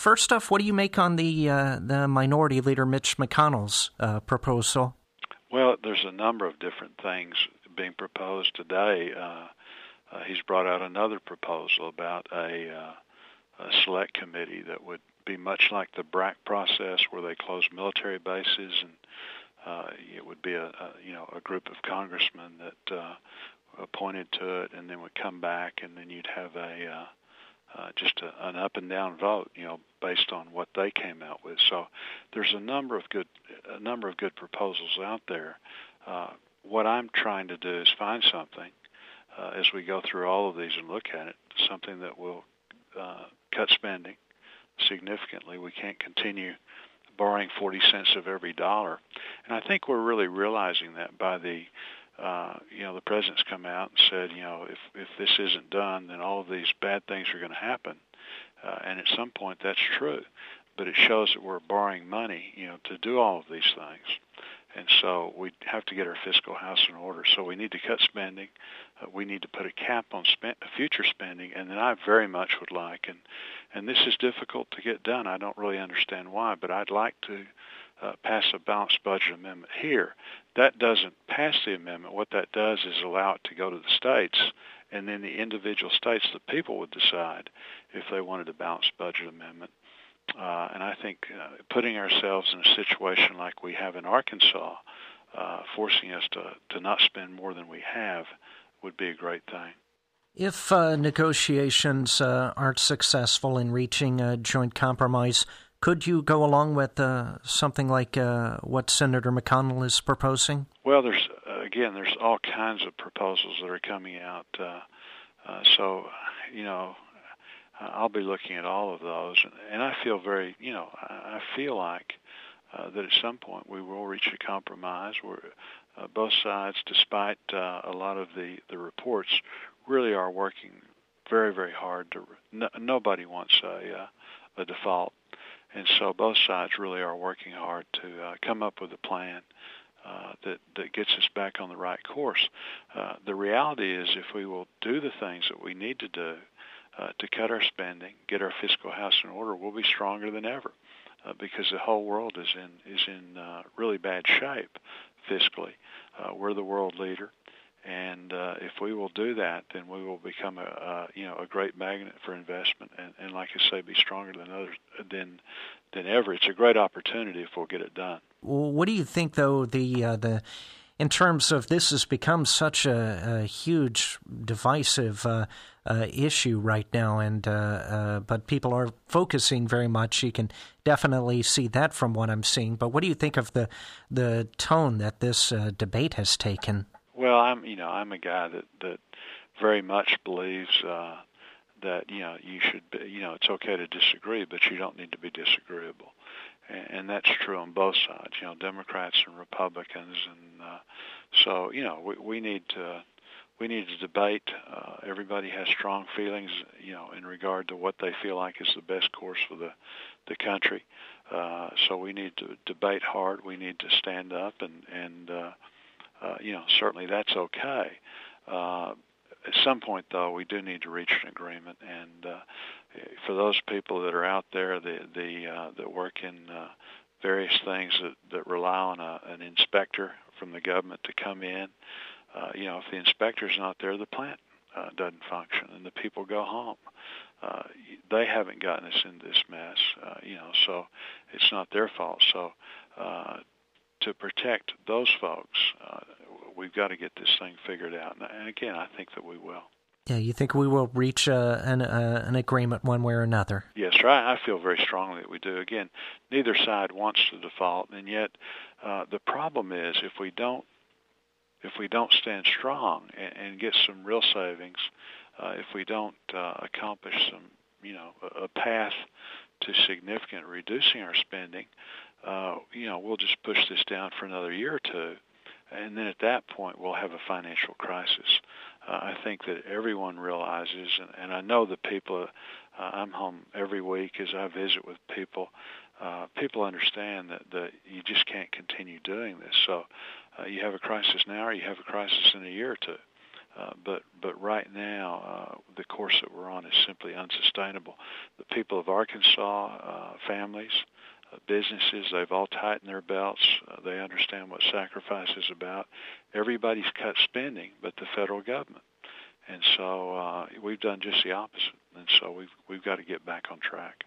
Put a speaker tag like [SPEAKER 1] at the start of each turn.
[SPEAKER 1] first off, what do you make on the Minority Leader Mitch McConnell's proposal?
[SPEAKER 2] Well, there's a number of different things being proposed today. He's brought out another proposal about a select committee that would be much like the BRAC process, where they close military bases, and it would be a group of congressmen that appointed to it, and then would come back, and then you'd have an up and down vote, based on what they came out with. So there's a number of good proposals out there. What I'm trying to do is find something as we go through all of these and look at it, something that will cut spending significantly. We can't continue borrowing 40 cents of every dollar, and I think we're really realizing that by the president's come out and said, if this isn't done, then all of these bad things are going to happen. And at some point that's true, but it shows that we're borrowing money, to do all of these things. And so we have to get our fiscal house in order. So we need to cut spending. We need to put a cap on future spending. And then I very much would like, and this is difficult to get done. I don't really understand why, but I'd like to pass a balanced budget amendment here. That doesn't pass the amendment. What that does is allow it to go to the states, and then the individual states, the people, would decide if they wanted a balanced budget amendment. And I think putting ourselves in a situation like we have in Arkansas, forcing us to not spend more than we have, would be a great thing.
[SPEAKER 1] If negotiations aren't successful in reaching a joint compromise, could you go along with something like what Senator McConnell is proposing?
[SPEAKER 2] Well, there's all kinds of proposals that are coming out. I'll be looking at all of those, and I feel I feel like that at some point we will reach a compromise where both sides, despite a lot of the reports, really are working very, very hard. Nobody wants a default. And so both sides really are working hard to come up with a plan that gets us back on the right course. The reality is, if we will do the things that we need to do to cut our spending, get our fiscal house in order, we'll be stronger than ever, because the whole world is in really bad shape fiscally. We're the world leader. And if we will do that, then we will become a great magnet for investment, and like I say, be stronger than ever. It's a great opportunity if we'll get it done.
[SPEAKER 1] What do you think, though, in terms of this has become such a huge divisive issue right now, and but people are focusing very much. You can definitely see that from what I'm seeing. But what do you think of the tone that this debate has taken?
[SPEAKER 2] Well, I'm a guy that very much believes that you should be, it's okay to disagree, but you don't need to be disagreeable, and that's true on both sides. Democrats and Republicans, and so we need to debate. Everybody has strong feelings, in regard to what they feel like is the best course for the country. So we need to debate hard. We need to stand up and certainly that's okay. At some point, though, we do need to reach an agreement. And for those people that are out there that work in various things that rely on an inspector from the government to come in, if the inspector's not there, the plant doesn't function, and the people go home. They haven't gotten us into this mess, so it's not their fault. So to protect those folks, we've got to get this thing figured out. And again, I think that we will.
[SPEAKER 1] Yeah, you think we will reach an agreement one way or another?
[SPEAKER 2] Yes, sir. I feel very strongly that we do. Again, neither side wants to default, and yet the problem is if we don't stand strong and get some real savings, if we don't accomplish some, a path to significant reducing our spending, we'll just push this down for another year or two, and then at that point we'll have a financial crisis. I think that everyone realizes, and I know the people, I'm home every week as I visit with people, people understand that you just can't continue doing this. So you have a crisis now or you have a crisis in a year or two. But right now, the course that we're on is simply unsustainable. The people of Arkansas, families, businesses, they've all tightened their belts. They understand what sacrifice is about. Everybody's cut spending but the federal government. And so we've done just the opposite. And so we've got to get back on track.